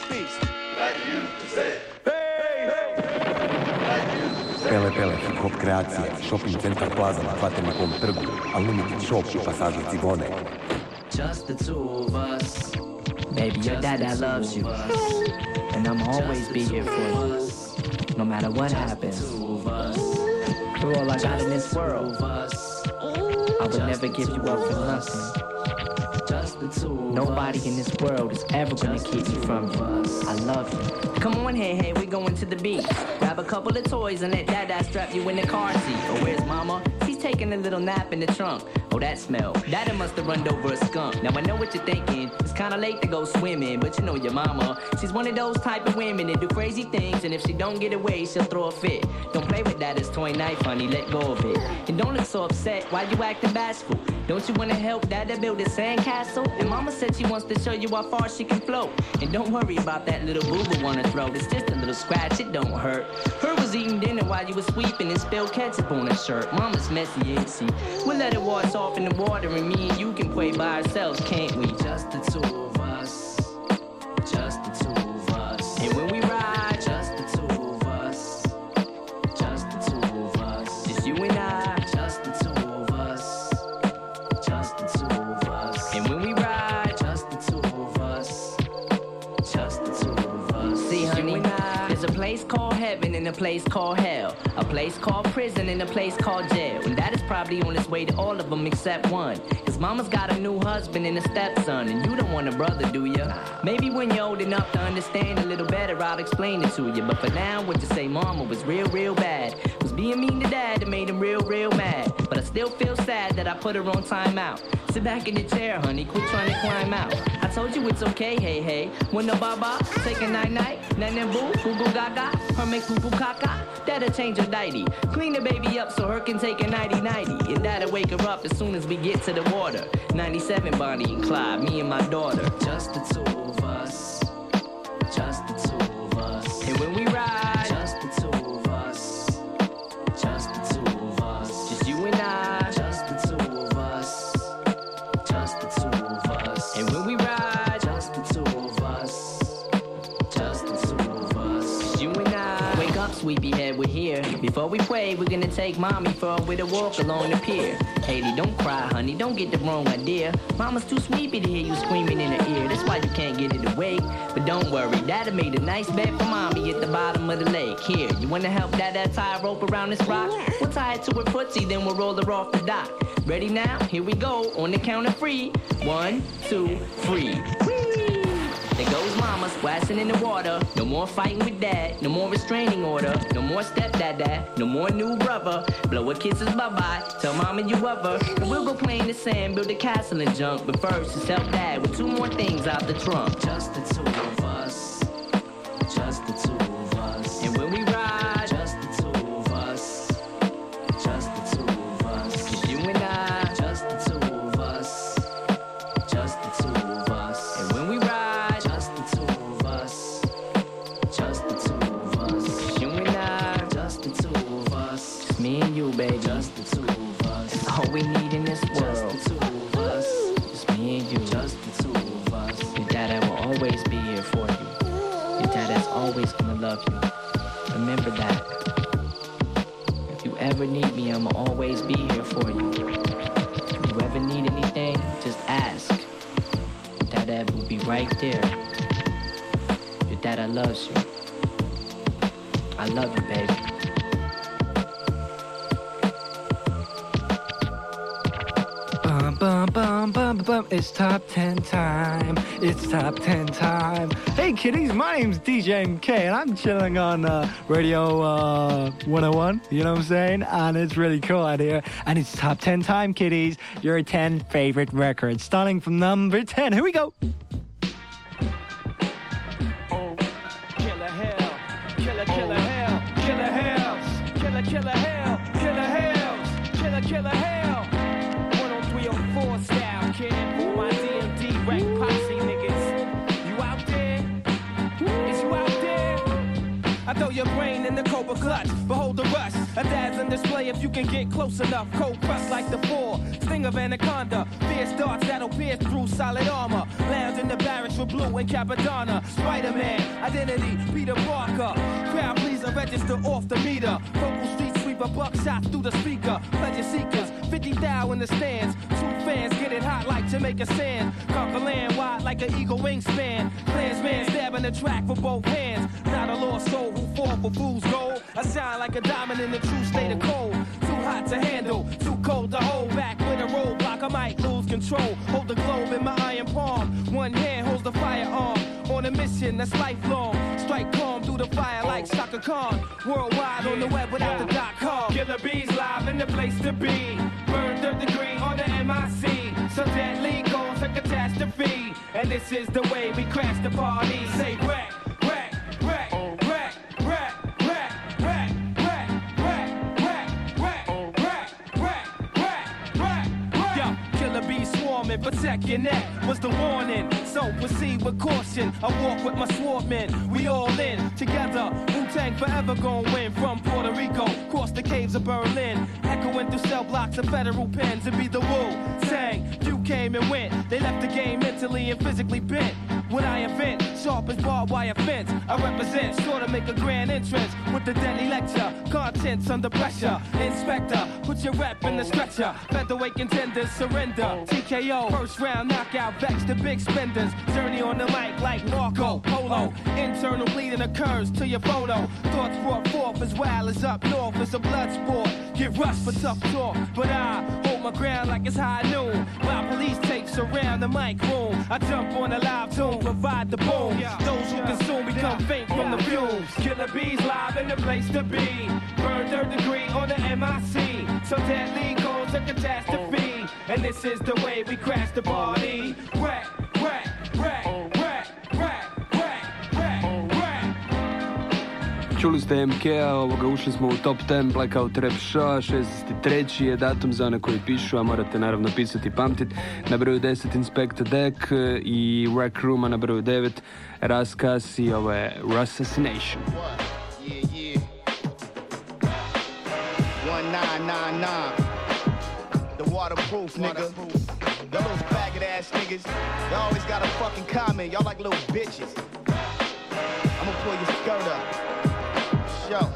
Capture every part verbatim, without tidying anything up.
peace. Pele Pele Hip Hop kreacija, Shopping Centar Plaza na Kvaternikom trgu, Unlimited Shop u pasažu Cigone. Just the two of us. Baby, your dad loves you. And I'm always be here for you. No matter what happens. You're all I got in this world. I would never give you up for nothing. Nobody in this world is ever gonna keep me from you. I love you. Come on, hey, hey, we going to the beach. Grab a couple of toys and let Dada strap you in the car seat. Oh, where's Mama? She's taking a little nap in the trunk. Oh, that smell. Dada must have run over a skunk. Now I know what you're thinking. It's kinda late to go swimming, but you know your mama. She's one of those type of women that do crazy things, and if she don't get away, she'll throw a fit. Don't play with Dada's toy knife, honey. Let go of it. And don't look so upset. Why you acting bashful? Don't you wanna help Dada build a sandcastle? And Mama said she wants to show you how far she can float. And don't worry about that little boo-boo on her throat. It's just a little scratch, it don't hurt. Her was eating dinner while you was sweeping and spilled ketchup on her shirt. Mama's messy, ain't she? We'll let it wash off in the water and me and you can play by ourselves, can't we? Just the two of us. Just the two of us. And when we ride, just the two of us. Just the two of us. Just you and I. Just the two of us. Just the two of us. And when we ride, just the two of us. Just the two of us. See, honey, there's a place called heaven and a place called hell. A place called prison and a place called jail. And that is probably on its way to all of them except one. His mama's got a new husband and a stepson, and you don't want a brother, do ya? Maybe when you're old enough to understand a little better, I'll explain it to you. But for now, what you say mama was real, real bad. Was being mean to dad that made him real, real mad. But I still feel sad that I put her on timeout. Sit back in the chair, honey, quit trying to climb out. I told you it's okay, hey, hey. When the baba, take a night-night. Nan boo, goo goo gaga. Her make goo goo caca. That'll change her diety. Clean the baby up so her can take a nighty-nighty. And that'll wake her up as soon as we get to the water. ninety-seven Bonnie and Clyde, me and my daughter. Just the two of us. Just the two of us. And when we ride, just the two of us. Just the two of us. Just you and I. Just the two of us. Just the two of us. And when we ride, just the two of us. Just the two of us. Just you and I. Wake up, sleepyhead, we're here. Before we pray, we're gonna take mommy for a with a walk along the pier. Haley, don't cry, honey, don't get the wrong idea. Mama's too sleepy to hear you screaming in her ear. That's why you can't get it awake. But don't worry, Dada made a nice bed for mommy at the bottom of the lake. Here, you wanna help Dada tie a rope around this rock? We'll tie it to her footsie, then we'll roll her off the dock. Ready now? Here we go, on the count of three. One, two, three. There goes mama splashing in the water. No more fighting with dad. No more restraining order. No more stepdad. No more new brother. Blow her kisses bye-bye. Tell mama you love her. And we'll go play in the sand, build a castle and junk. But first, just help dad with two more things out the trunk. Just the two of us. Just the two of us. And when we ride, just the two of us. Just the two of us. Just you and I. Just the two of us. Just the two of us. And when we ride, me and you, baby. Just the two of us. That's all we need in this world. Just the two of us. Just me and you. Just the two of us. Your dada will always be here for you. Your dada's always gonna love you. Remember that. If you ever need me, I'ma always be here for you. If you ever need anything, just ask. Your dada will be right there. Your dada loves you. I love you, baby. Bum, bum, bum, bum. It's top ten time. It's top ten time. Hey, kiddies, my name's D J M K, and I'm chilling on uh, Radio uh, one oh one. You know what I'm saying? And it's really cool out here. And it's top ten time, kiddies. Your ten favorite records. Starting from number ten. Here we go. Oh, killer hell. Killer, killer hell. Killer hell. Killer, killer hell. Killer hell. Killer, killer hell. Four style, kid, for my D M D rap posse niggas. You out there? Is you out there? I throw your brain in the Cobra clutch. Behold the rush, a dazzling display if you can get close enough. Cold crush like the four, sting of anaconda. Fierce darts that'll pierce through solid armor. Lounge in the barracks with Blue and Capadonna. Spider-Man, identity, Peter Parker. Crowd pleaser, register off the meter. Vocal street sweeper, buckshot through the speaker. Pleasure seekers, fifty thou in the stands. True fans get it hot like Jamaica sand. Conquer land wide like an eagle wingspan. Clansman stabbing the track for both hands. Not a lost soul who fall for fool's gold. I shine like a diamond in the true state of cold. Too hot to handle, too cold to hold back. With a roadblock, I might lose control. Hold the globe in my iron palm. One hand holds the firearm. On a mission that's lifelong. Strike calm through the fire like Shaka Khan. Worldwide on the web without the dot com. Killer bees live in the place to be. Burn third degree on the M I C. So deadly goes a catastrophe. And this is the way we crash the party. Say whack, whack, whack, whack, whack, whack, whack, whack, whack, whack, whack, whack, whack, whack, whack. Yo, killer bees swarming, protect your neck was the warning. So proceed with caution. I walk with my swordmen. We all in together. Wu-Tang forever gon' win. From Puerto Rico, cross the caves of Berlin, echoing through cell blocks of federal pens. It be the Wu-Tang. You came and went. They left the game mentally and physically bent. When I invent, sharp as barbed wire fence, I represent, sure to make a grand entrance with the deadly lecture. Contents under pressure. Inspector, put your rep in the stretcher. Featherweight contenders surrender. T K O, first round knockout, vex the big spenders. Journey on the mic like Marco Polo. Internal bleeding occurs to your photo. Thoughts brought forth as wild as up north. It's a blood sport. Get rushed for tough talk, but I hold my ground like it's high noon. While police tapes around the mic room, I jump on a live tune, provide the boom. Those who consume become faint from the fumes. Killer bees live in the place to be. Burn third degree on the M I C. So deadly goes a catastrophe. And this is the way we crash the party. Whack, whack, whack, whack, whack, whack, whack, whack. Čuli ste M K-a, ovoga ušli smo u top deset Blackout Rap Show, šesnaesti treći je datum za one koji pišu, a morate naravno pisati i pamtit. Na broju deset Inspector Deck i Rec Rooma na broju devet Raskas i ovo je Rassassination. Yeah, yeah. one nine nine nine. The waterproof, nigga. Y'all those faggot ass niggas. Y'all always got a fucking comment. Y'all like little bitches. I'ma pull your skirt up. Show.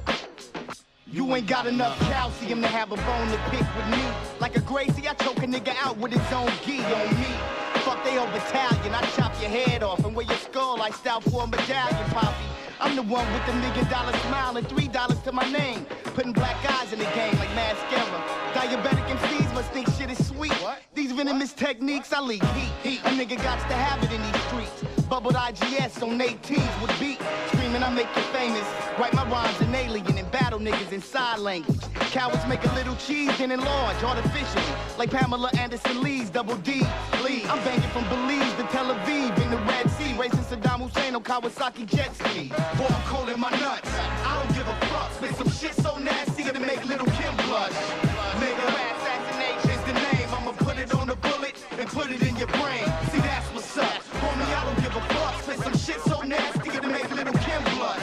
You ain't got enough calcium to have a bone to pick with me. Like a Gracie, I choke a nigga out with his own gi on me. Fuck they old battalion, I chop your head off and wear your skull like style for a medallion, poppy. I'm the one with the million dollar smile and three dollars to my name. Putting black eyes in the game like mascara. Diabetic M Cs must think shit is sweet. What? These venomous techniques, I leak heat. heat. A nigga gots to have it in these streets. Bubbled I G S on eighteens with beat. Screaming I make you famous. Write my rhymes in alien and battle niggas in sign language. Cowards make a little cheese then enlarge artificially. Like Pamela Anderson Lee's double D. Please. I'm banging from Belize to Tel Aviv in the Red Sea. Racing Saddam Hussein on Kawasaki jet ski. Boy, I'm cold in my nuts. I don't give a fuck. Spit some shit so nasty to make little Kim blush. Nigga, assassination is the name. I'ma put it on a bullet and put it in your brain. See, that's what's up. Homie, I don't give a fuck. Spit some shit so nasty to make little Kim blush.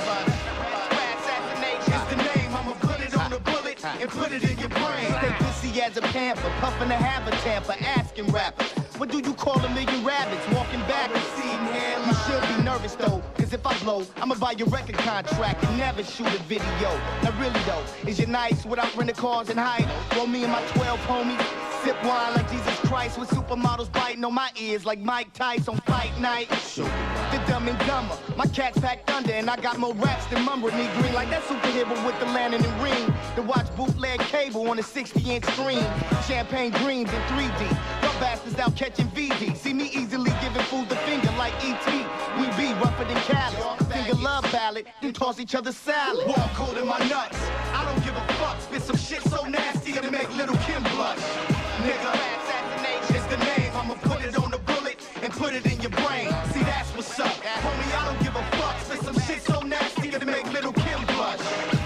Assassination is the name. I'ma put it on a bullet and put it in your brain. Stay pussy as a panther, puffing a have a tamper, asking rappers. What do you call a million rabbits walking back and seeing hair? You should be nervous though, cause if I blow, I'ma buy your record contract and never shoot a video. Now really though, is your nights without renting cars and hide? Roll me and my twelve homies, sip wine like Jesus Christ with supermodels biting on my ears like Mike Tyson on fight night. The Dumb and Dumber, my cat's packed under and I got more raps than Mumble Me Green like that superhero with the lantern and ring. To watch bootleg cable on a sixty inch screen, champagne dreams in three D. Y'all bastards out catching V D. See me easily giving fools the finger like E T. We be rougher than Cali. Sing a love ballad, then toss each other salad. Walk cold in my nuts. I don't give a fuck. Spit some shit so nasty to make little Kim blush. Nigga, assassination is the name. I'ma put it on the bullet and put it in your brain. See, that's what's up. Homie, I don't give a fuck. Spit some shit so nasty to make little Kim blush.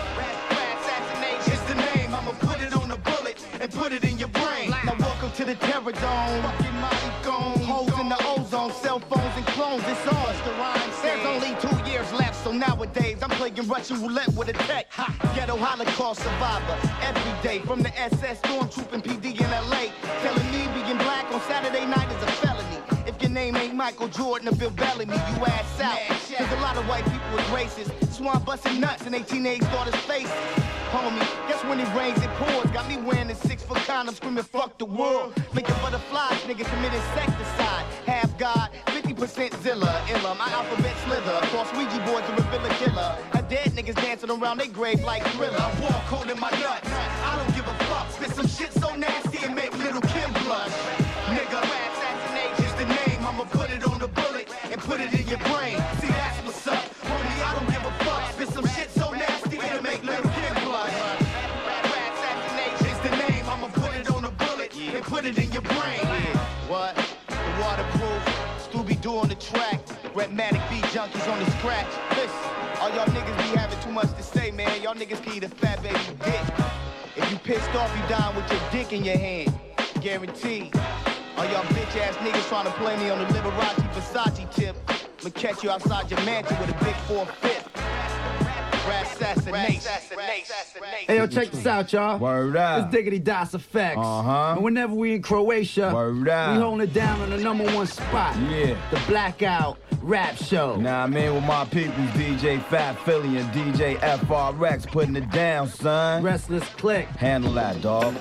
Assassination is the name. I'ma put it on the bullet and put it in your brain. Now welcome to the Terror Dome. Fucking mighty gone. Holes in the ozone, cell phones and clones. It's on. There's only two years left, so nowadays I'm playing Russian roulette with a tech. Ghetto Holocaust survivor. Every day from the S S Stormtrooping P D in L A. Telling me being black on Saturday night is a felony. If your name ain't Michael Jordan or Bill Bellamy, you ass out. Cause a lot of white people is racist. Swan busting nuts and they teenage daughters' faces. Homie, guess when it rains, it pours. Got me wearing the six-foot condom, screaming, fuck the world. Making butterflies, nigga commit insecticide. Half God, fifty percent Zilla. Illa, my alphabet slither. Across Ouija board to reveal a killer. A dead niggas dancing around they grave like Thriller. I walk holding my nuts. I don't give a fuck. Spit some shit so nasty and make little Kim blush. Nigga, assassination is the name. I'ma put it on the bullet and put it in your brain. See, that's what's up. Homie, I don't give a fuck. Spit some shit so nasty it'll make little Kim blush. Assassination is the name. I'ma put it on the bullet and put it in your brain. What? The waterproof. Scooby-Doo on the track. Rhythmatic beat junkies on the scratch. Listen, all y'all niggas be having too much to say, man. Y'all niggas can eat a fat baby dick. If you pissed off, you dying with your dick in your hand. Guaranteed. All y'all bitch ass niggas trying to play me on the Liberace Versace tip. I'ma catch you outside your mansion with a big four-fifth. Rap assassination. Hey, yo, check this out, y'all. Word up. It's Diggity Das Effects. Uh-huh. And whenever we in Croatia, Word up. we holding it down on the number one spot. Yeah. The Blackout Rap Show. Nah, I'm in with my peoples, D J Fat Philly and D J F R X, putting it down, son. Restless Click. Handle that, dog.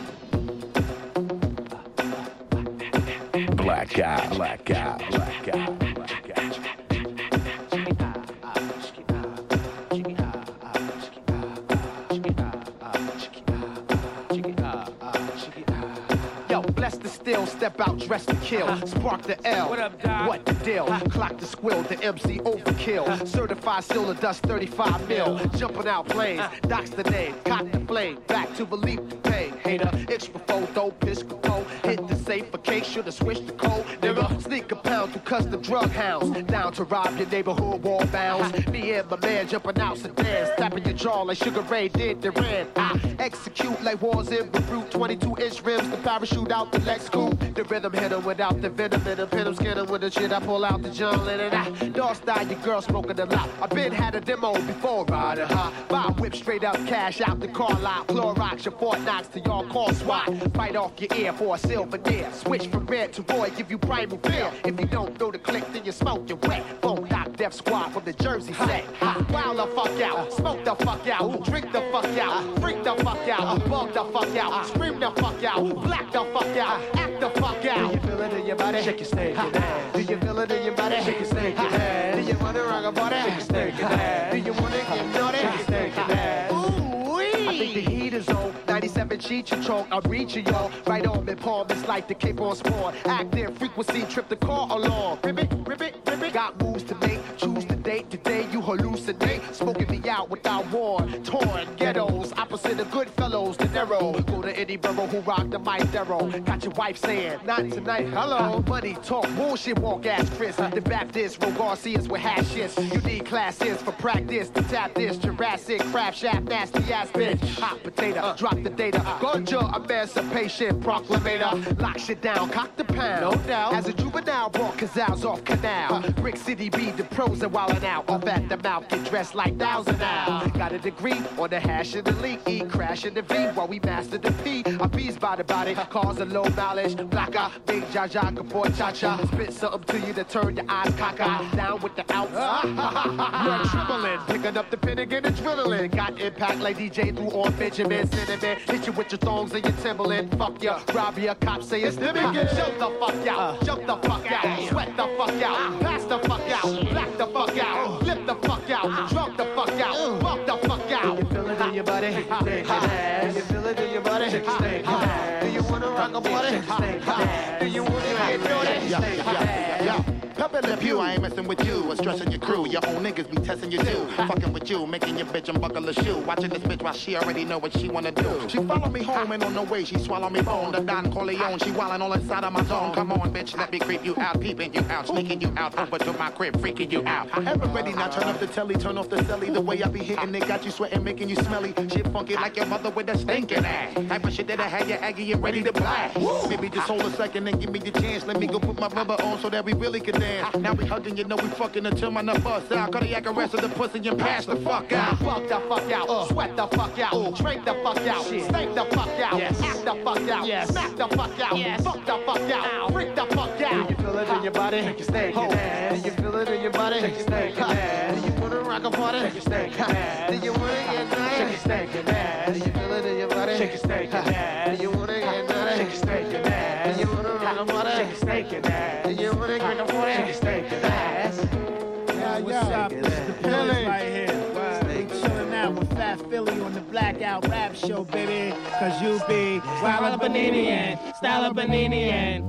Blackout, blackout, blackout, blackout. Yo, bless the still, step out, dress to kill. Spark the L. What up, Doc? What the deal? Clock the squill, the M C overkill. Certified still of dust, thirty-five mil. Jumping out planes, Doc's the name. Cock the flame, back to relief the pain. Hater, extra photo, piscopo. Hit the safe for case, should've switched the code. Nigga, sneak a pound through custom drug hounds. Down to rob your neighborhood wall bounds. Me and my man jumping out sedans. Tapping your jaw like Sugar Ray did the Ran. I execute like wars in Beirut. twenty-two inch rims, the parachute out the Lex coupe. The rhythm hit him without the venom in him. Pin him, skin him with the shit. I pull out the John Lennon. I dog style, your girl smoking a lot. I been had a demo before riding high. Buy a whip straight up, cash out the car lot. Clorox, your Fort Knox to y'all call SWAT. Fight off your ear for a silver deer. Switch from red to Roy, give you primal fear. If you don't know the click, then you smoke, you're wet. Phone knock, Def Squad from the Jersey set. Wild the fuck out, smoke the fuck out, drink the fuck out, freak the fuck out, bug the fuck out, scream the fuck out, black the fuck out, act the fuck out. Do you feel it in your body? Shake your snake ass. Do you feel it in your body? Shake your snake ass. Do you wanna rock a body? Shake your snake ass. Do you wanna get naughty? Shake your snake ass. I think the heat is on. ninety-seven cheat your choke. I'm reaching y'all. Right on me, palm. It's like the Cape on Sport. Active frequency, trip the car along. Ribbit, ribbit, ribbit. Got moves to make. Choose the date. Today you hallucinate. Smoking me out without war. Torn ghettos. Opposite of good fellows. The narrow. Go to any borough who rock the mic Darrow. Got your wife saying, not tonight. Hello. Money talk. Bullshit walk ass Chris. The Baptist. Ro Garcias with hashes. You need classes for practice. To tap this. Jurassic. Crab shaft. Nasty ass bitch. Hot potato. Drop the data. Ganja emancipation proclamator. Lock shit down. Cock the pound. No doubt. As a juvenile. Brought Cazals off canal. Brick City be the pros and wildin' out. Off at the mouth. Get dressed like thousand now. Got a degree on the hash and the leak. E crash in the V while we master the P. I bees by the body. Cause a low knowledge. Blacka. Big Jaja. Kapor cha cha. Spit something to you to turn your eyes cockeyed. Down with the outs. You're trembling. Picking up the pin again and drilling. Got impact like D J through on Benjamin Cinnamon. Hit you with your thongs and your Timberland. Fuck ya. Rob ya. Cops say it's the biggest. Jump the fuck out. Jump the fuck out. Sweat the fuck out. Pass the fuck out. Black the fuck out. Flip the fuck out. Drunk the fuck out. Bump the fuck out. Do you feel it in your body? Shake your snake ass. Do you feel it in your body? Shake your snake ass. Do you wanna rock a body? Shake your snake ass. Do you wanna get naughty? Shake your snake ass. Pep in the pew, I ain't messing with you. Or stressing your crew. Your own niggas be testing you too. Fucking with you, making your bitch unbuckle a shoe. Watching this bitch while she already know what she wanna do. She follow me home and on the way she swallow me bone. The Don Corleone, she wildin' all inside of my zone. Come on, bitch, let me creep you out, peeping you out, sneaking you out over to my crib, freaking you out. Everybody now turn up the telly, turn off the celly. The way I be hitting it got you sweating, making you smelly. Shit funky like your mother with a stinking ass. Type of shit that I had you aggy and ready to blast. Maybe just hold a second and give me the chance. Let me go put my rubber on so that we really can dance. Now we hugging, you know we fucking until my nut bust out. Cardiac arrest of the pussy and pass the fuck out. Fuck the fuck out, uh, sweat the fuck out, uh, straight the fuck out, shit. Stink the fuck out, yes. Act the fuck out, yes. Smack the fuck out, yes. Fuck the fuck out, ow. Freak the fuck out. Do you feel it in your body? Take your stank ass. Do you feel it in your body? Take your stank ass. Do you wanna rock a party? Take your stank ass. Do you wanna get nice? Take your stank ass. Do you feel it in your body? Take your stank ass. Do you wanna get nice? Take your stank ass. Do you wanna rock a party? Take your stank ass. Do you wanna get a party? Take your stank ass. Yo, what's up? This is the Philly right here. We chilling out with Fat Philly on the Blackout Rap Show, baby. Cause you be Style of Beninian, style of Beninian.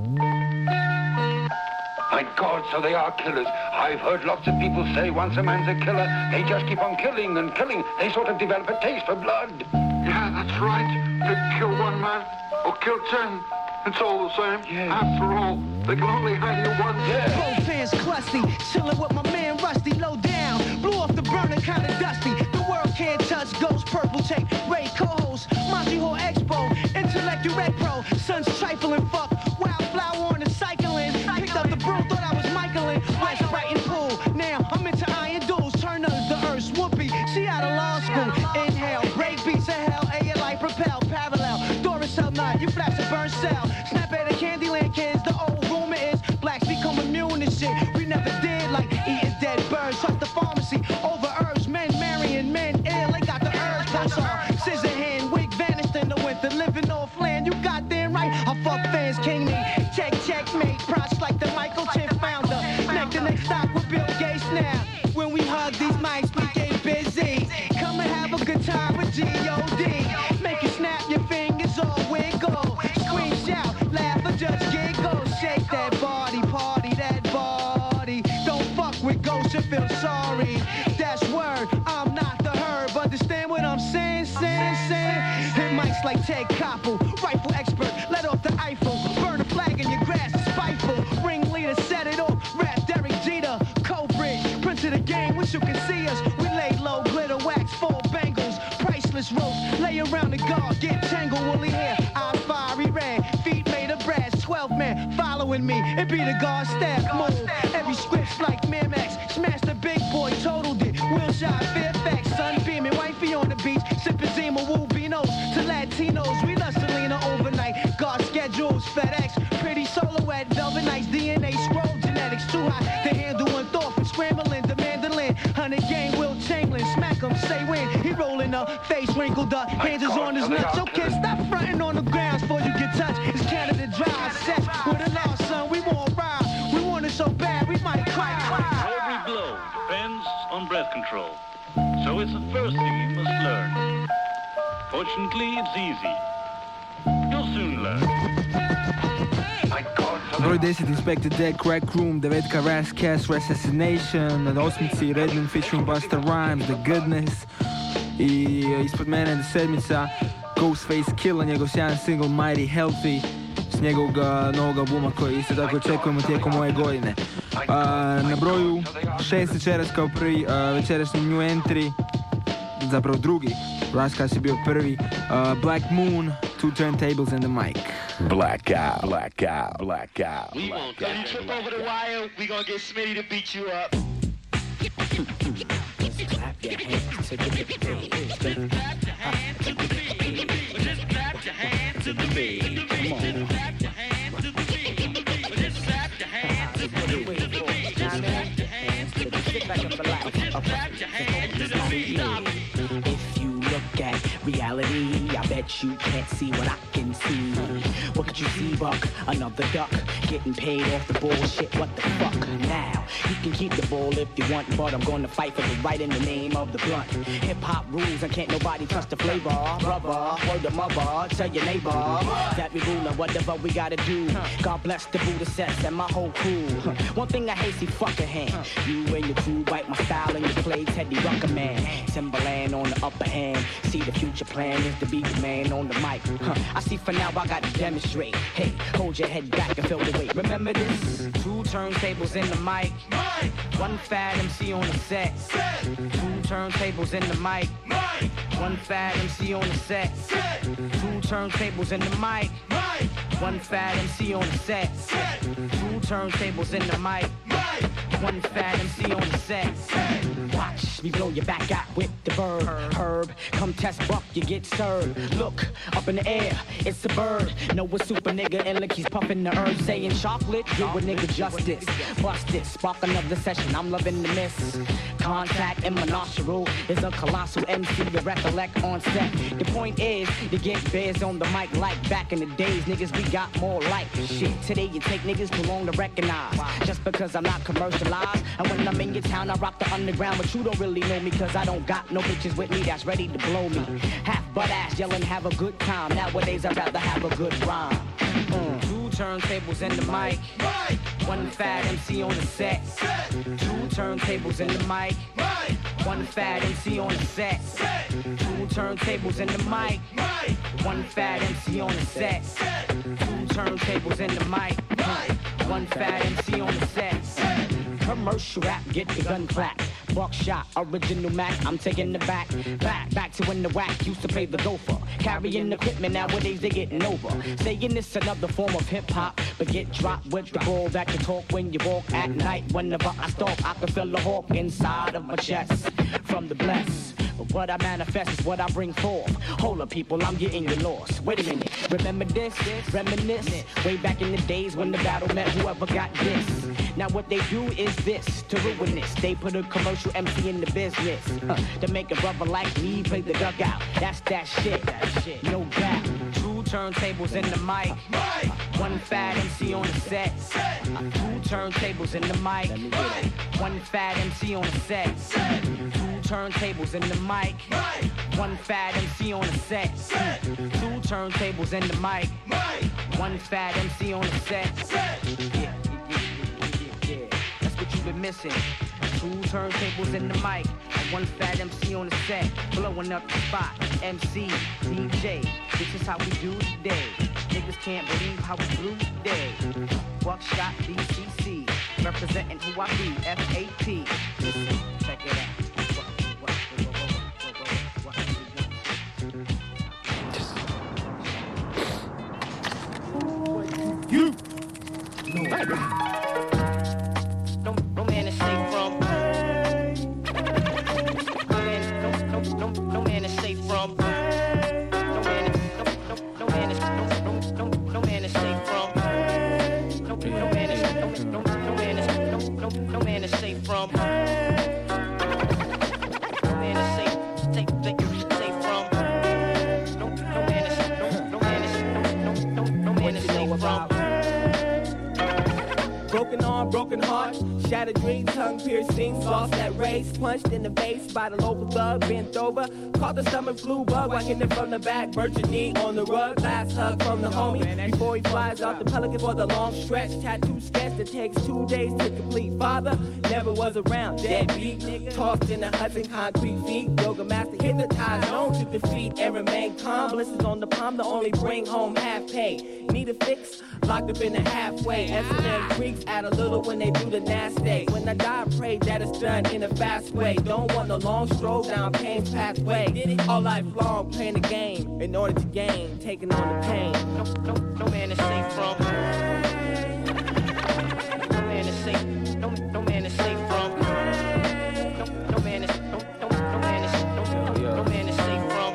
My God, so they are killers. I've heard lots of people say once a man's a killer, they just keep on killing and killing. They sort of develop a taste for blood. Yeah, that's right. They kill one man or kill ten. It's all the same. Yeah. After all, they can only hang you once. Yeah. Both fans crusty, chilling with my man Rusty, low down. Blew off the burner, kinda dusty. The world can't touch Ghost, Purple Tape, Ray co-host, Monty Hall Expo, Intellectual Red Pro, Sun's trifling fuck, Wildflower on the cycling. Picked up the broom, thought I was Michaelin. West Brighton Pool, now I'm into iron duels. Turn up the Earth's whoopee, she out of law school. Inhale, break beats of hell, A L I propel, parallel. Doris L nine, you flash a burn cell. Snap at the Candyland kids, the old rumor is blacks become immune to shit. We never did like eating dead birds. Trust the pharmacy over herbs, men marrying men ill. They got the herbs, pulse off. Scissor hand, wig vanished in the winter, living off land. You got damn right. I fuck fans, king me. Check, checkmate, props like the Michael Chip founder. Neck to neck stop with Bill Gates now. When we hug these mics, we get busy. Come and have a good time with G O D. Make you snap your fingers or wiggle. Scream, shout, laugh, or just giggle. Shake that body, party that body. Don't fuck with ghosts, you feel sorry. That's word, I'm not the herb. Understand what I'm saying, saying, saying? Hit mics like Ted Koppel, rifle expert, let off the Eiffel. Burn a flag in your grass, it's spiteful. Ringleader, set it off, rap Derek Jeter. Cobridge, print to the game, wish you can see us. We lay low, glitter wax, four bangles. Priceless ropes, lay around the guard, get tangled, woolly hair. Eyes fiery red, feet made of brass. Twelve men following me, it be the guard staff move. Every script's like Miramax, smash the big boy, totaled it. Wilshire, Fairfax, sunbeaming, wifey on the beach. Sipping Zima, Woo Beanos to Latinos. We love Selena overnight, guard schedules, FedEx. Pretty silhouette, velvet nights, D N A scroll, genetics too hot to handle one thought from scrambling, the mandolin. Hundred game, Will Chamberlain, smack him, say when. He rolling up, face wrinkled up, hands is on his nuts. So kid, stop fronting on the grounds before you get touched. It's Canada Dry, set with a loss, son. We won't ride, we want it so bad, we might cry, cry. Every blow depends on breath control. So it's the first thing you must learn. Fortunately, it's easy. You'll soon learn. My God, so Broj deset Inspector Deck, Rec Room, devetka Rascast, Reassassination, na osmici Redman featuring Busta Rhymes, The Goodness i ispod mene je sedmica Ghostface Killah, njegov sjajan single Mighty Healthy s njegovog novog albuma koji isto tako očekujemo tijekom ove godine. Uh, na broju šest večeras kao prvi uh, večerašnji new entry, zapravo drugi, Rascast je bio prvi, uh, Black Moon, Two Turntables and the Mic. Blackout, blackout, blackout. We won't let you trip over the wire. We gonna get Smitty to beat you up. Clap your hands to the beat. Clap your hands to the beat. Just clap your hands to the beat. Come on. Clap your hands to the beat. Just clap your hands to the beat. Clap your hands to the beat. Clap your hands to the beat. If you look at reality, I bet you can't see what I can see. What could you see, Buck? Another duck getting paid off the bullshit. What the fuck? Now you can keep the ball if you want, but I'm gonna fight for the right in the name of the blunt. Hip hop rules and can't nobody touch the flavor. Brother, word to mother, tell your neighbor that we ruler whatever we gotta do. God bless the Buddha sets and my whole crew. One thing I hate, see fucking hand. You and your crew bite my style and you play Teddy Ruckerman. Timberland on the upper hand. See the future plan is to be the man on the mic. Huh. I see for now I got to demonstrate. Hey, hold your head back and feel the weight. Remember this? Two turntables in the mic. Mike. One fat M C on the set. set. Two turntables in the mic. Mike. One fat M C on the set. set. Two turntables in the mic. Mike. One fat M C on the set. set. Two turntables in the mic. Mike. One fat M C on the set. Watch me blow your back out with the bird. Herb, come test buck, you get served. Look, up in the air, it's a bird. Know a super nigga and look, he's puffing the herb. Saying chocolate, do a nigga justice. Bust it, spark another session, I'm loving the miss. Contact and Monoceral is a colossal M C to recollect on set. The point is, to get bears on the mic like back in the days. Niggas, we got more like shit. Today you take niggas too long to recognize. Just because I'm not commercialized. And when I'm in your town, I rock the underground. But you don't really know me, cause I don't got no bitches with me that's ready to blow me. Half butt ass yelling, have a good time. Nowadays I'd rather have a good rhyme. Mm. Two turntables in the mic. One fat M C on the set. Two turntables in the mic. One fat M C on the set. Two turntables in the mic. One fat M C on the set. Two turntables in the mic. One fat M C on the set. Commercial rap, get the gun clap. Buckshot, original Mac, I'm taking the back. Back, back to when the whack used to play the gopher. Carrying equipment, nowadays they getting over. Saying this another form of hip-hop, but get dropped with the ball that can talk when you walk at night. Whenever I stalk, I can feel a hawk inside of my chest from the bless. But what I manifest is what I bring forth. Hold up, people, I'm getting you lost. Wait a minute, remember this? Reminisce. Way back in the days when the battle met whoever got this. Now what they do is this, to ruin this. They put a commercial M C in the business. Huh, to make a brother like me play the dugout. That's that shit, that shit. No doubt. Two turntables in the mic. One fat M C on the set. Two turntables in the mic. One fat M C on the set. Two turntables in the mic. One fat M C on the set. Two turntables in the mic. One fat M C on the set. Yeah, yeah, yeah, yeah. That's what you've been missing. Two turntables in the mic. One fat M C on the set. Blowing up the spot. M C, D J. This is how we do today. Niggas can't believe how we blew today. Buckshot, B C C. Representing who I be, F A T. Listen, check it out. You! No, no, no man is safe from. No man, no, no, no, no man is safe from. No man is, no, no, no man is, no, no, no, no man is safe from. No, no man is, no, no, no man is, no, no, no man is safe from. No man is safe, safe, safe, safe from. No, no man is, no, no man is, no, no, no, no man is safe from. Broken arm, broken heart, shattered dreams, tongue piercing, sauce that race, punched in the face by the local thug, bent over, caught the stomach flu bug, whacking it from the back, burnt your knee on the rug, last hug from the homie, before he flies off the pelican for the long stretch, tattoo sketch that takes two days to complete. Father never was around, deadbeat, tossed in the Hudson concrete feet, yoga master hypnotized, known to defeat and remain calm, blisters on the palm to only bring home half pay, need a fix, locked up in the halfway, S and M freaks add a little when they do the nasty. When I die, I pray that it's done in a fast way. Don't want no long stroll down pain's pathway. All life long, playing the game in order to gain, taking on the pain. No, no, no man is safe from. No man is safe. No, no man is safe from. No, no man is. No, no, no man is. No, no, no man is safe from.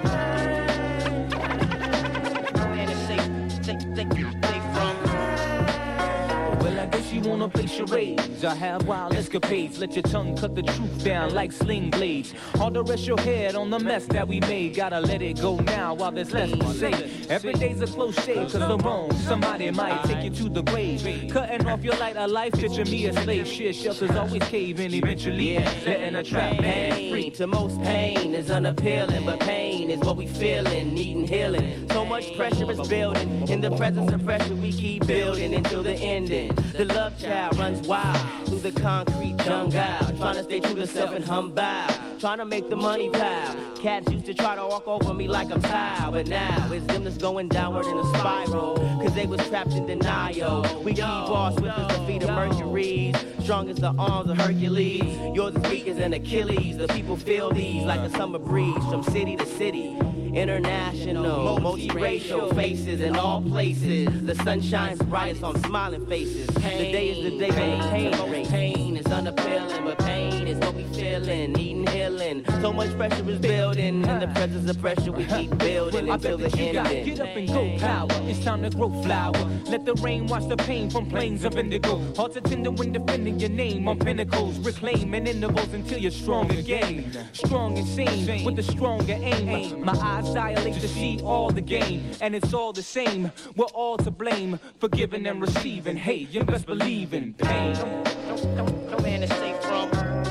No man is safe. Safe, safe, safe from. Well, I guess you wanna play charades. I have wild escapades. Let your tongue cut the truth down like sling blades. All the rest your head on the mess that we made. Gotta let it go now while there's less to say. Every day's a close shave, cause the wrong somebody might take you to the grave. Cutting off your light of life, picture me a slave. Shit, shelters always caving eventually. Letting a trap man free. To most pain is unappealing, but pain is what we feeling, needing healing. So much pressure is building. In the presence of pressure, we keep building until the ending. The love child runs wild through the concrete jungle, trying to stay true to self and humble, trying to make the money pile. Cats used to try to walk over me like I'm tired, but now it's them that's going downward in a spiral, cause they was trapped in denial. We keep our swift as the feet of Mercury's, strong as the arms of Hercules. Yours is weak as an Achilles. The people feel these like a summer breeze from city to city. International, multiracial faces in all places. The sun shines brightest on smiling faces. The day is the day pain, pain, pain is unappealing, but pain is what we feeling, eating, healing. So much pressure is building, in the presence of pressure we keep building until the ending. Get up and go, power. It's time to grow flower. Let the rain wash the pain from plains of indigo. Hearts are tender when defending your name on pinnacles. Reclaiming intervals until you're strong again. Strong and sane with a stronger aim. My eyes dilate to see all the game. And it's all the same. We're all to blame for giving and receiving. Hey, you best believe in pain. No, no, no man is safe from.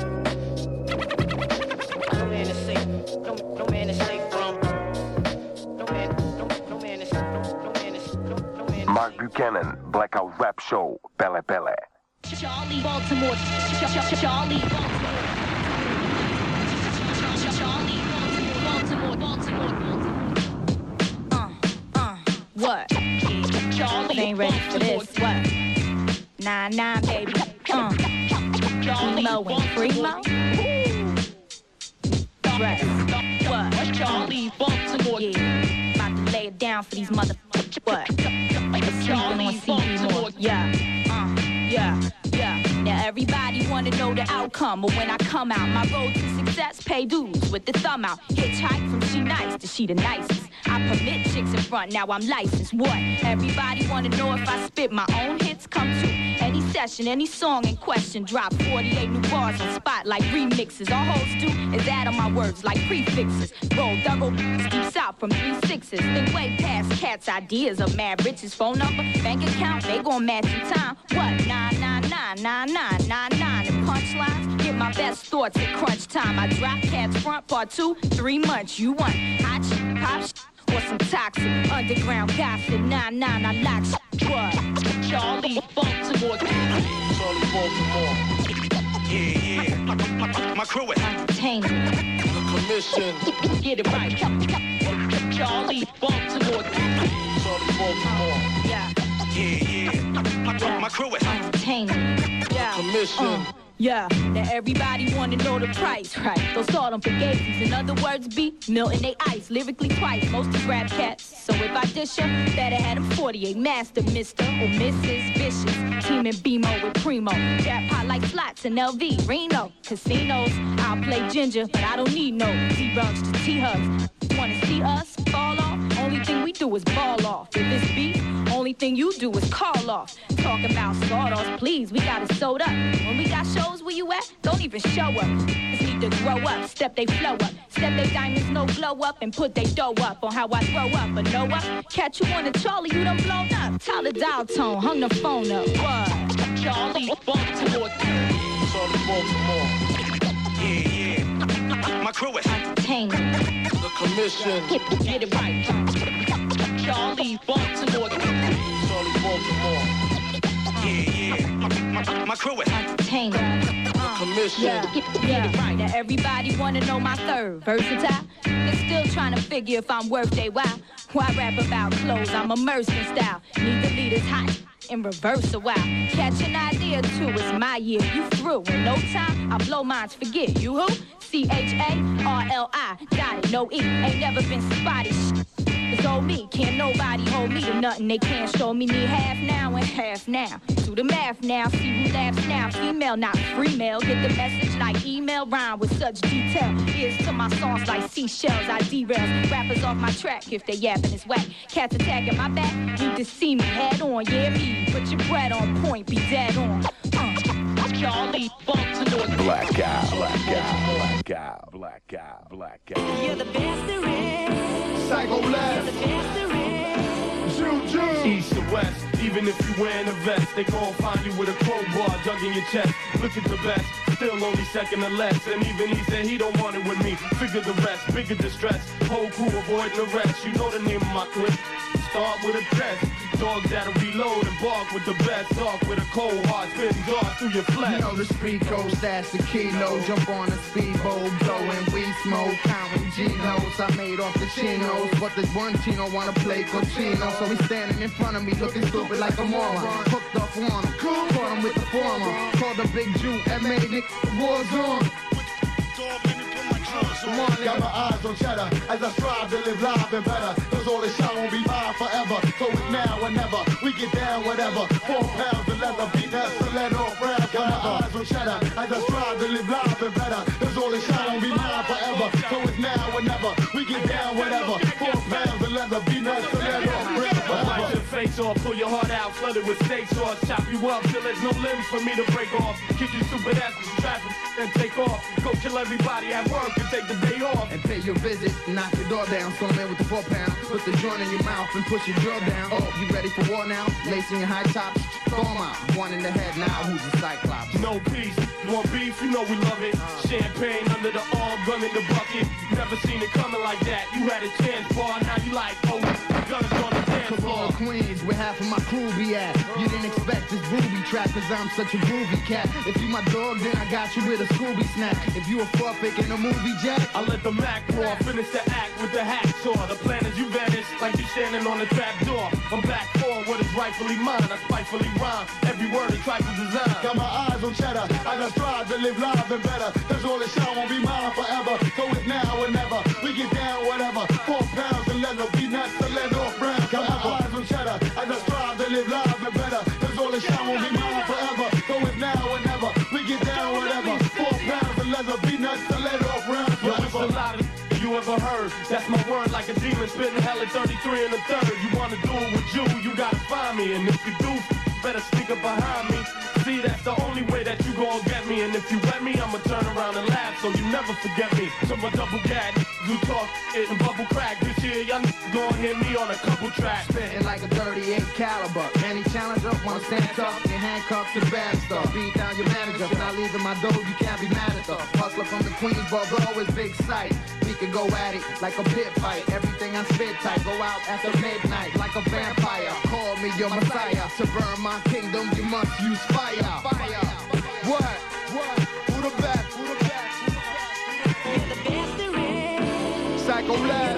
No man is safe. No, no man is safe from. No man, no, no man is. No, no man is. No, no man is. Mark Buchanan, Blackout Rap Show, Pele Pele. Charlie Baltimore, Charlie Baltimore, Charlie Baltimore, Baltimore, Baltimore. Uh, uh, what? Charlie ain't ready for this. What? Nah, nah, baby. Uh, Emo and Primo. Right. What? Charlie Baltimore. Yeah, about to lay it down for these motherfuckers. What? Charlie Baltimore. Yeah. Uh. Yeah, yeah. Now everybody wanna know the outcome, but when I come out, my road to success, pay dues with the thumb out. Hitchhike from she nice to she the nicest. I permit chicks in front, now I'm licensed. What? Everybody wanna know if I spit my own hits, come to any session, any song in question. Drop forty-eight new bars on spot like remixes. All hoes do is add on my words like prefixes. Roll double deep south from three sixes. Think way past cats' ideas of mad riches. Phone number, bank account, they gon' match in time. What? Nine, nine, nine, nine, nine, nine, nine. And punchlines, get my best thoughts at crunch time. I drop cats front part two, three months. You want hot shit, pop shit, or some toxic underground gossip? Nine, nine, I lock shit. What? Charlie Baltimore. Charlie Baltimore. Yeah, yeah. My, my, my crew is entertainment. The commission. Get it right. Charlie Baltimore. Charlie Baltimore. Yeah. Yeah, yeah. My, my, my crew is entertainment. Yeah. Commission. Uh. Yeah, now everybody wanna know the price, right? Those all them forgave. In other words, be melting they ice, lyrically twice. Most is rap cats, so if I dish ya, better have them forty-eight master, Mister or Missus Vicious. Team and B-Mo with Primo, jackpot like slots in L V, Reno, casinos. I'll play ginger, but I don't need no D-Rugs to T-Hugs. Wanna see us fall off? Only thing we do is ball off. If it's beef, only thing you do is call off. Talking about sawdust, please, we got it sewed up. When we got shows where you at, don't even show up. Just need to grow up, step they flow up. Step they diamonds, no glow up, and put they dough up on how I throw up. But know what? Catch you on a Charlie, you done blown up. Tyler dial tone, hung the phone up. What? Charlie Baltimore. Charlie Baltimore. Yeah, yeah. My crew is entertainment. The commission. Get, get it right. Charlie Baltimore. Charlie Baltimore. Yeah, yeah. My, my, my crew is entertainment. The commission. Yeah, get, get it right. Now everybody wanna know my third. Versatile. They're still trying to figure if I'm worth they while. Why rap about clothes? I'm immersed in style. Need the leaders hot. In reverse a while. Catch an idea too, it's my year. You through in no time, I blow minds, forget. You who? C H A R L I, got it, no E. Ain't never been spotty. It's all me, can't nobody hold me to nothing. They can't show me need half now and half now. Do the math now, see who laughs now. Female, not free mail. Get the message like email, rhyme with such detail. Ears to my songs like seashells, I derails. Rappers off my track if they yapping is whack. Cats attacking my back, need to see me head on, yeah me. Put your bread on point, be dead on. Uh, Charlie Baltimore. Blackout, blackout, blackout, blackout, blackout. You're the best there is. Psycho Left. You're the best there is. Juju. East to west, even if you wearing a vest, they gon' find you with a crowbar dug in your chest. Look at the best, still only second or less. And even he said he don't want it with me. Figure the rest, bigger distress. Whole crew avoiding arrest. You know the name of my clique. Start with a test. Dogs that'll reload and bark with the best. Talk with a cold heart, spitting dark through your flesh. You know the street code, that's the keynote. Jump on a speedboat, blowing weed smoke, counting G-notes I made off the chinos. But this one Chino wanna play cochino, so he's standing in front of me looking stupid like a moron. Hooked up on him, caught him with the former. Called the big Jew and made it war's on. Come on, Got my eyes on cheddar as I strive to live live and better. Cause all this shine won't be mine forever. So it's now or never. We get down whatever. Four pounds of leather, beat that stiletto round. Got my eyes on cheddar as I strive to live live and better. Cause all this shine won't be mine forever. So it's now or never. We get down whatever. Four pounds of leather, beat that stiletto round. Wipe your face off, pull your heart out, flooded with steak sauce. Chop you up till there's no limbs for me to break off. Kick you stupid ass in traffic and take off. Go kill everybody at work and take the day off. And pay your visit, knock your door down. Storm in with the four pound. Put the joint in your mouth and push your drill down. Oh, you ready for war now? Lacing your high tops, throw 'em out. One in the head now, who's the Cyclops? No peace, you want beef, you know we love it. Champagne under the arm, gun in the bucket. Never seen it coming like that. You had a chance, boy, now you like, oh, guns on the dance floor. Queens, where half of my crew be at. You didn't expect this booby trap, cause I'm such a groovy cat. If you my dog, then I got you with a Scooby snack. If you a forfeit in a movie, Jack, I let the Mac roar, finish the act with the hacksaw. The plan is you vanish like you standing on the trap door. I'm back for what is rightfully mine. I spitefully rhyme. Every word is trifle design. Got my eyes on cheddar as I strive to live live and better. Cause all this shine won't be mine forever. So it's now or never. We get down whatever. Four pounds of leather, be nuts to let off brown. Got my eyes on cheddar as I strive to live live and better. Cause all this shine won't be mine forever. So it's now or never. We get down whatever. Four pounds of leather, be nuts to let off brown. Yo, it's a lot of you ever heard. That's my word like a demon spitting hell at thirty-three and a third. You wanna do it with you, you gotta find me. And if you do, better sneak up behind me. See, that's the only way that you gon' get me. And if you let me, I'ma turn around and laugh so you never forget me. So my double cat, you talk it and bubble crack. This year, y'all gon' hear me on a couple tracks. Spitting like a thirty-eight caliber. Any challenger wanna stand tough, get handcuffed to bad stuff. Beat down your manager, not leaving my door, you can't be mad at the hustler from the Queens, bro, is big sight. We can go at it like a pit fight. Everything I spit tight, go out after midnight like a vampire. Call me your messiah. To burn my kingdom, you must use fire. Fire. What? What? Who the best? Who the best? You're the best there is. Psycho Lab.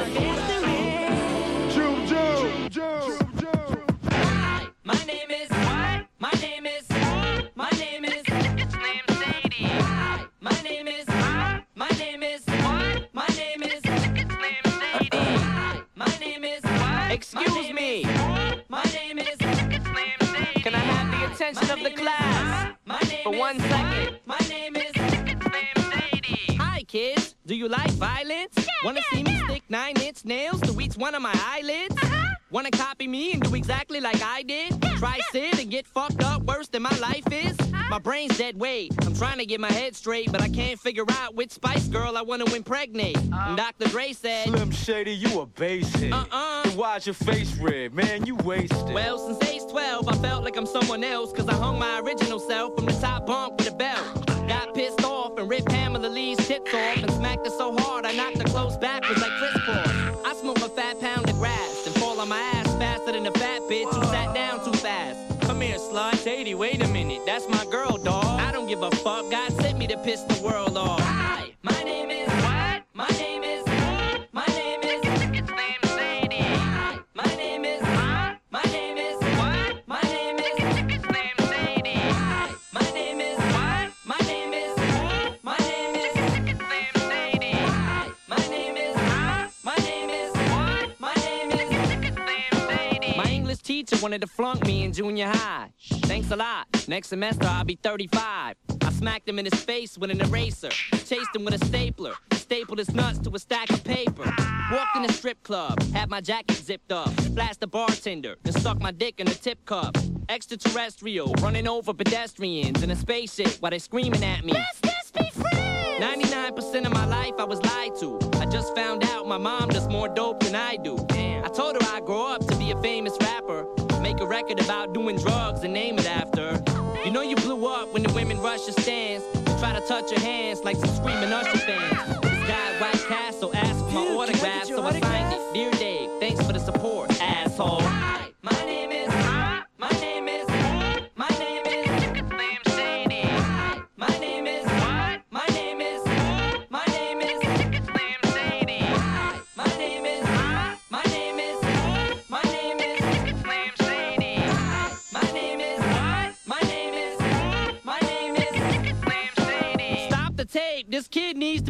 June June. June June. Hi, my name is. What? My name is. My name is. It's named Sadie. Hi, my name is. My name is. What? My name is. It's named Sadie. Hi, my name is. What? Excuse me. My name is. It's named Sadie. Can I have the attention of the class for one second? My name is. It's named Sadie. Hi, kids. Do you like violence? Yeah, Wanna yeah, see me yeah. stick nine-inch nails to each one of my eyelids? Uh-huh. Wanna copy me and do exactly like I did? Yeah, Try yeah. sit and get fucked up worse than my life is? Uh-huh. My brain's dead weight. I'm trying to get my head straight, but I can't figure out which Spice Girl I wanna impregnate. And Doctor Dre said, Slim Shady, you a basehead. Uh-uh. Then why's your face red? Man, you wasted. Well, since age twelve, I felt like I'm someone else, cause I hung my original self from the top bunk with a belt. Got pissed off and ripped Pamela Lee's tits off and smacked her so hard I knocked her clothes backwards like Chris Paul. I smoke a fat pound of grass and fall on my ass faster than a fat bitch who sat down too fast. Come here, slut. Sadie, wait a minute. That's my girl, dawg. I don't give a fuck. God sent me to piss the world off. Hi, my name is. What? My name is. My name is. It's named Sadie. Hi, my name is. My name is. What? My name is. It's named Sadie. Hi, my name is. What? My name is. My name is. It's named Sadie. Hi, my name is. My name is. What? My name is. It's named Sadie. My English teacher wanted to flunk me in junior high. Thanks a lot. Next semester I'll be thirty-five. I smacked him in his face with an eraser. Chased him with a stapler. Stapled his nuts to a stack of paper. Walked in a strip club. Had my jacket zipped up. Flashed the bartender. And stuck my dick in a tip cup. Extraterrestrial. Running over pedestrians in a spaceship while they screaming at me. Let's just be friends. ninety-nine percent of my life I was lied to. I just found out my mom does more dope than I do. Damn. I told her I'd grow up to be a famous rapper. Make a record about doing drugs and name it after. You know you blew up when the women rush your stands. Try to touch your hands like some screaming Usher fans. This guy at White Castle asked for my Dude, autograph, so I signed it. Dear Dave, thanks for the support, asshole. Hi, my name is. My name is. My name is. It's named Sadie. Hi, my name is. What? My name is. My name is. It's named Sadie. Hi, my name is. My name is. My name is. It's named Sadie. Hi, my name is. What? My name is. My name is. It's named Sadie. Stop the tape, this kid needs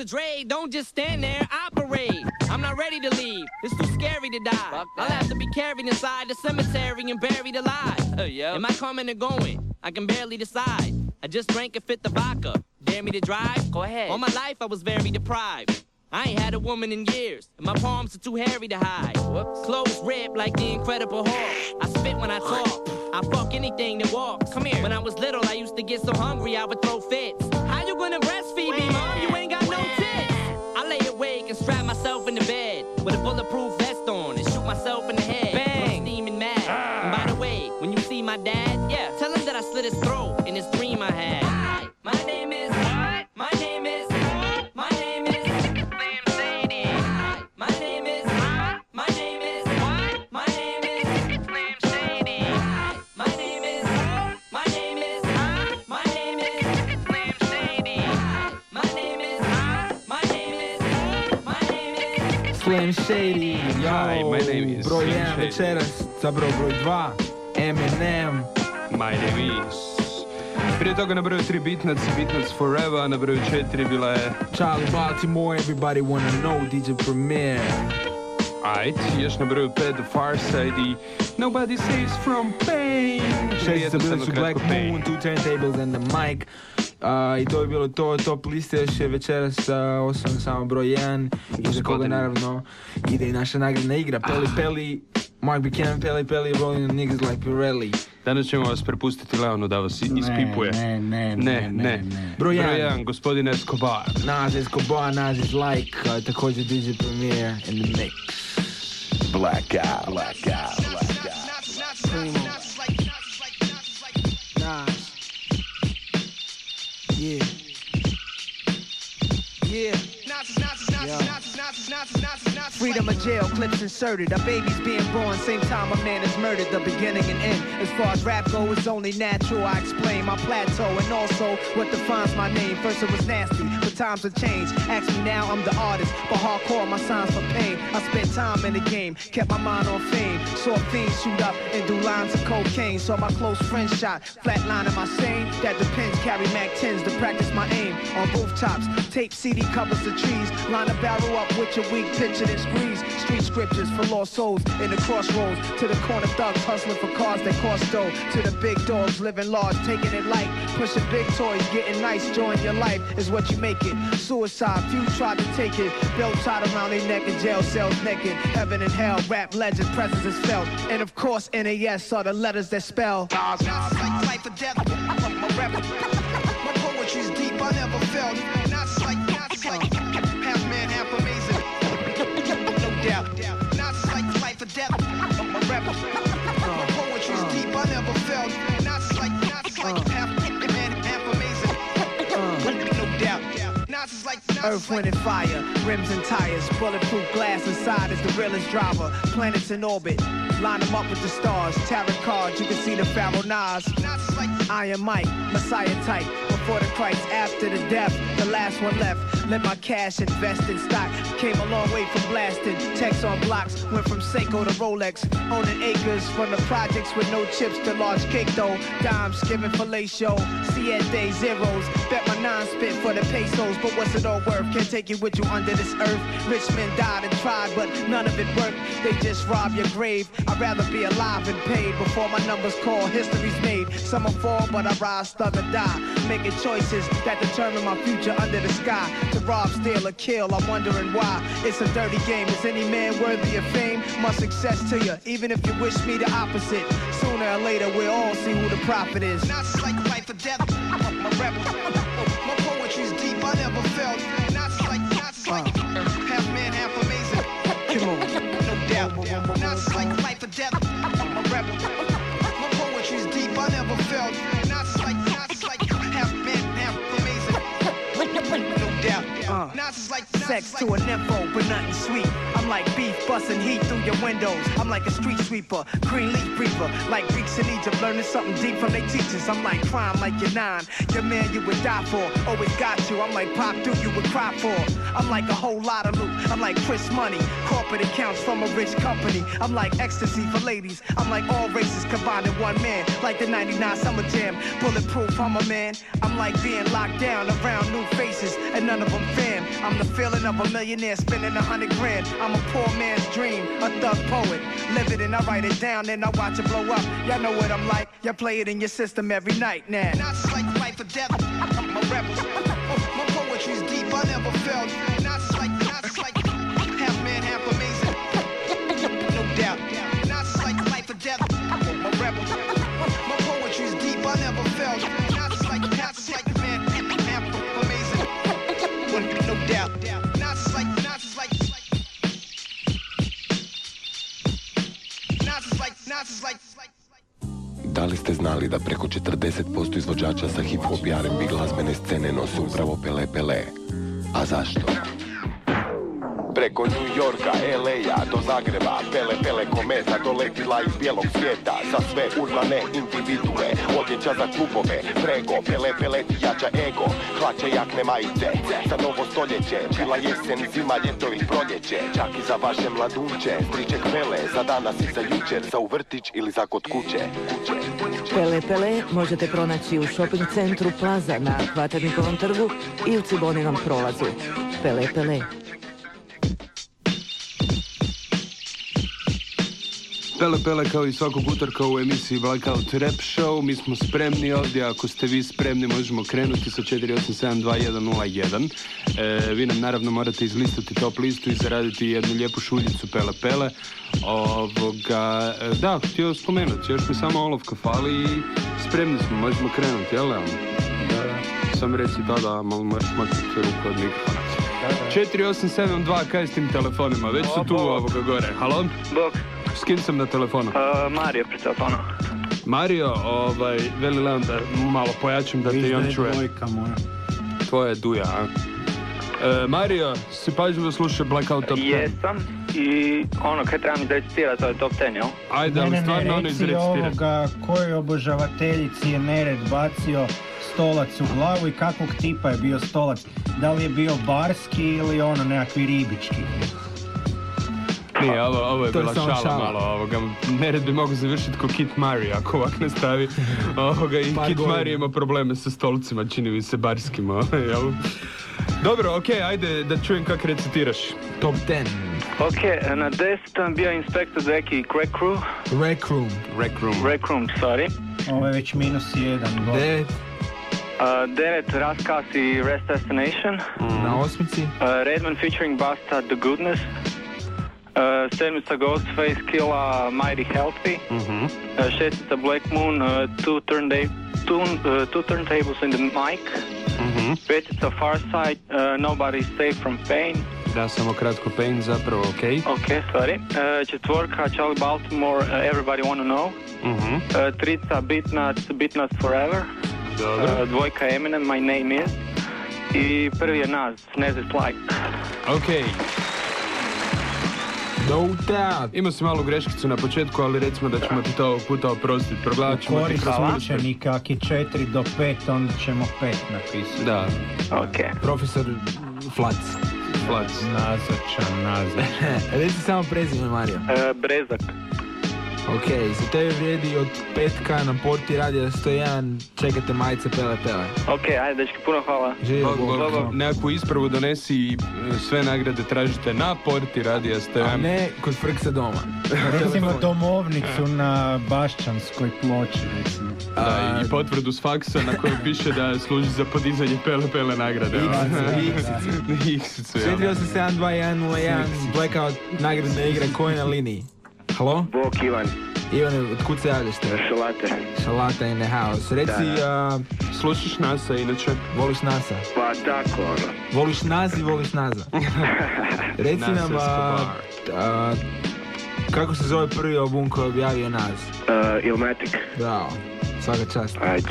Doctor Dre, don't just stand there, operate. I'm not ready to leave, it's too scary to die. I'll have to be carried inside the cemetery and buried alive. Uh, yeah. Am I coming or going? I can barely decide. I just drank and fit the vodka. Dare me to drive? Go ahead. All my life I was very deprived. I ain't had a woman in years, and my palms are too hairy to hide. Whoops. Clothes ripped like the Incredible Hulk. I spit when I talk. I fuck anything that walks. Come here. When I was little, I used to get so hungry I would throw fits. How you gonna breastfeed me, Mom? You ain't got no tits. I lay awake and strap myself in the bed with a bulletproof vest on and shoot myself in the head. Bang! I'm steaming mad. Ah. And by the way, when you see my dad, yeah, tell him that I slit his throat in this dream I had. Hi, my name is. What? My name is. My name is. Slim Shady. Hi, my name is. My name is. What? My name is. Slim Shady. Hi, my name is. My name is. My name is. Slim Shady. Hi, my name is. My name is. My name is. Slim Shady. Yo, Hi, my name is broj Slim jedan Shady. večeras, zapravo broj dva, Eminem. My name is. Prije toga na broju tri Beatnuts, Beatnuts Forever, a na broju četiri bila je Charlie Baltimore, Everybody Wanna Know, D J Premier. Ajt, još na broju pet The Farside i Nobody Saves From Pain. Šest bili su Black Moon, Two Turntables and the Mic. Uh, I to je bilo to, top liste još je večeras uh, osam samo broj jedan. Iza koga naravno ide i naša nagradna igra Peli Peli, Mark Buchanan, Peli Peli, Rolling on Niggas Like Pirelli. Danas ćemo vas prepustiti Leonu da vas ispipuje. Ne, ne, ne, ne. ne. Broj jedan, gospodin Escobar. Nas Escobar, Nas is Like, uh, također D J Premier in the mix. Blackout, blackout, blackout. Nas. Yeah. Yeah. Freedom of jail, clips inserted. A baby's being born, same time a man is murdered. The beginning and end. As far as rap goes, it's only natural. I explain my plateau and also what defines my name. First it was nasty, but times have changed. Ask me now, I'm the artist. For hardcore, my signs for pain. I spent time in the game, kept my mind on fame. Saw fiends shoot up and do lines of cocaine. Saw my close friend shot, flatline in my sane. That depends, carry Mac tens to practice my aim. On rooftops, tape C D covers the trees. Line a barrel up with your weak picture and squeeze. Street scriptures for lost souls in the crossroads. To the corner thugs hustling for cars that cost dough. To the big dogs living large, taking it light. Pushing big toys, getting nice, join your life is what you make it. Suicide, few tried to take it. Belt tied around their neck in jail cells naked. Heaven and hell, rap legend, presence is felt. And of course N A S are the letters that spell Nas, like life or death. My rap, my poetry's deep, I never felt. Nas like, Nas like half man, half amazing. No doubt. Nas like life or death. My rap, my poetry's deep, I never felt. Nas like, Nas like half man, half amazing. No doubt. Earth, wind, and fire, rims and tires, bulletproof glass inside is the realest driver. Planets in orbit, line them up with the stars. Tarot cards, you can see the Pharaoh Nas. Iron Mike, Messiah type. Before the Christ, after the death, the last one left. Let my cash invest in stock. Came a long way from blasting. Text on blocks, went from Seiko to Rolex. Owning acres from the projects with no chips to large cake though. Dimes giving fellatio, siete zeros. Bet my nine spit for the pesos, but what's it all worth? Can't take you with you under this earth. Rich men died and tried, but none of it worked. They just rob your grave. I'd rather be alive and paid before my numbers call. History's made. Some will fall, but I rise, thug or die. Making choices that determine my future under the sky. To rob, steal, or kill, I'm wondering why. It's a dirty game. Is any man worthy of fame? My success to you, even if you wish me the opposite. Sooner or later, we'll all see who the prophet is. Not like life or death. My rap, my poetry's deep. I never felt. Not like, not like half man, half amazing. Come on, no doubt. Not like life or death. My rap, my poetry's deep. I never felt. Not like, not like half man, half amazing. No doubt. Uh, sex to a nympho, but nothing sweet. I'm like beef busting heat through your windows. I'm like a street sweeper, green leaf breather. Like Greeks in Egypt, learning something deep from their teachers. I'm like crime, like you're nine. Your man you would die for, always got you. I'm like Pop Duke, you would cry for. I'm like a whole lot of loot. I'm like Chris Money, corporate accounts from a rich company. I'm like ecstasy for ladies. I'm like all races combined in one man. Like the ninety-nine Summer Jam, bulletproof, I'm a man. I'm like being locked down around new faces, and none of them fans. pen. I'm the feeling of a millionaire spending a hundred grand. I'm a poor man's dream, a thug poet. Live it and I write it down, then I watch it blow up. Y'all know what I'm like. Y'all play it in your system every night now. Not just like life or death. I'm a rebel. My poetry's deep. I never felt. Not just like, not just like half man, half amazing. No doubt. Not just like life or death. I'm a rebel. My poetry's deep. I never felt. Not just like, not just like man, half amazing. No doubt. Not just like, not just like. Not just like, not just like. Da li ste znali da preko četrdeset posto izvođača sa hip-hop i R and B glazbene scene nose upravo Pele Pele? A zašto? Preko New Yorka, L A-a do Zagreba, Pele Pele kometa doletila iz bijelog svijeta. Za sve urbane individue, odjeća za klubove, prego, Pele Pele ti jača ego, hlače jakne majice, za novo stoljeće, bila jesen, zima, ljeto ili proljeće, čak i za vaše mladunče, striček Pele, za danas i za jučer, za u vrtić ili za kod kuće. Pele Pele možete pronaći u shopping centru Plaza na Kvaternikovom trgu i u Ciboninom prolazu. Pele Pele. Pele Pele kao i svakog utorka u emisiji Blackout Rap Show. Mi smo spremni ovdje, ako ste vi spremni možemo krenuti sa četiri osam sedam dva jedan nula jedan. E, vi nam naravno morate izlistati top listu i zaraditi jednu lijepu šuljicu Pele Pele. Ovoga, da, htio spomenuti, još mi samo olovka fali i spremni smo, možemo krenuti, jel? Da. Sam reci da, da, malo moraš maknuti ruku od mikrofona. četiri osam sedam dva, kaj s tim telefonima? Već su tu ovoga gore. Halo? Bog. S kim sam na telefonu? Uh, Mario pri telefonu. Mario, ovaj, veli Leon da malo pojačam da te i on čuje. Dvojka moja. Tvoje duja, a? E, Mario, si pažljivo slušao Blackout Top ten? Jesam i ono kad trebam izrecitirati, to je Top ten, jel? Ajde, ali stvarno ono izrecitirati. Ne, ne, reci ovoga kojoj obožavateljici je Nered bacio stolac u glavu i kakvog tipa je bio stolac. Da li je bio barski ili ono nekakvi ribički? Nije, ovo, ovo je to bila šala, šala malo ovoga. Nered bi mogu završiti ko Kit Mari ako ovak ne stavi ovoga. I Par Kit godina. Mari ima probleme sa stolcima, čini mi se barskim. Jel? Dobro, okej, okay, ajde da čujem kako recitiraš. Top ten. Ok, na desetom bio Inspector Deck i Rec Crew. Rec Room. Rec Room. Rec Room, sorry. Ovo je već minus jedan. Devet. Uh, devet, Raskas i Rest Destination. Mm. Na osmici. Uh, Redman featuring Basta, The Goodness. Uh, sedmica Ghostface, Killa, Mighty Healthy. Mm-hmm. Uh, šestica Black Moon, uh, two, turnta- two, uh, two turntables in the mic. Mm-hmm. Petica Farside, uh, Nobody's Safe from Pain. Da, samo kratko Pain, zapravo, okej. Okay. Ok, sorry. Uh, četvorka Charlie Baltimore, uh, Everybody Wanna Know. Mm-hmm. Uh, trica Beatnuts, Beatnuts Forever. Dobro. Uh, dvojka Eminem, My Name Is. I prvi je Nas, Snaz Is Like. Okej. Okay. No doubt. Imao si malu greškicu na početku, ali recimo da ćemo ti to ovog puta oprostiti. Progledat ćemo ti kroz učenika, ako je četiri do pet, onda ćemo pet napisati. Da. Ok. Profesor Flac. Flac. Nazočan, nazočan. Reci samo prezime, Mario. Uh, Brezak. Ok, za tebe vrijedi od petka na Porti Radija sto jedan, čekate majice Pele Pele. Ok, ajde dečki, puno hvala. Živio Bog, Bog, Bog. Nekakvu ispravu donesi i sve nagrade tražite na Porti Radija sto jedan. A ne kod Frksa doma. Recimo domovnicu na Bašćanskoj ploči, recimo. Da, i potvrdu s faksa na kojoj piše da služi za podizanje Pele Pele nagrade. Iksicu. Iksicu, ja. četiri osam sedam dva jedan nula jedan, Blackout, nagradna igra, ko je na liniji? Halo? Bok Ivan. Ivane, otkud se javljaš te? Šalate. Šalata in the house. Reci, da, da. Uh, slušaš Nasa inače? Voliš Nasa? Pa tako, ono. Voliš Nazi, voliš Naza. Reci nam, uh, uh, kako se zove prvi album koji je objavio Naz? Uh, Illmatic. Bravo, svaka čast. Ajde.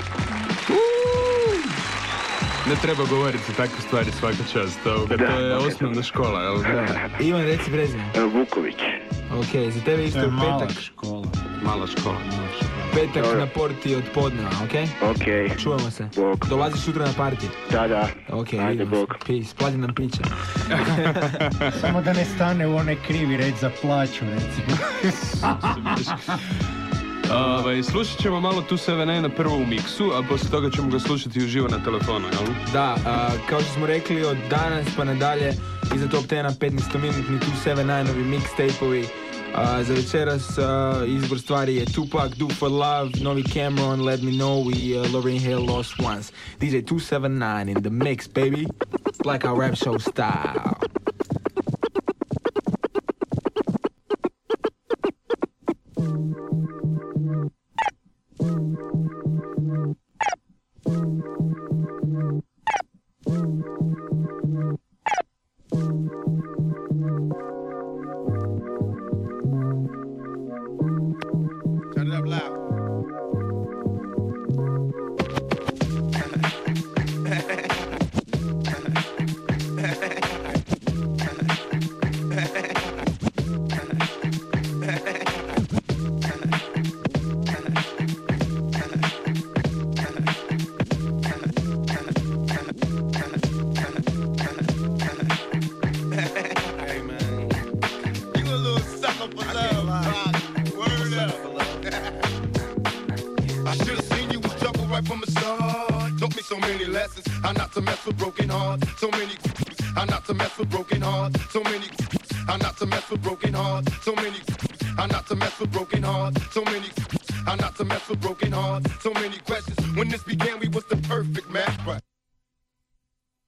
Ne treba govoriti takve stvari svaka čast, ovoga, da, to je okay, osnovna škola, jel? Da. Ivan, reci prezime. Uh, Vuković. Ok, za tebe isto je petak. Mala škola. Mala škola. Petak Dobre. Na Porti od podneva, ok? Ok. Čujemo se. Bog. Dolaziš sutra na party? Da, da. Ok, ajde, Bog. Peace, plati nam piće. Samo da ne stane u onaj krivi red za plaću, recimo. Ovaj, slušat ćemo malo Tu sedam nine na prvu miksu, a poslije toga ćemo ga slušati uživo na telefonu, jel? Da, uh, kao što smo rekli, od danas pa nadalje iza top ten petnaestominutni Tu sedam nine-ovi mixtape-ovi. Uh, za večeras uh, izbor stvari je Tupac, Do For Love, novi Cameron, Let Me Know i uh, Lauryn Hill, Lost Ones. D J two seven nine in the mix, baby. Blackout Rap Show style. How not to mess with broken hearts. So many questions. When this began, we was the perfect match, but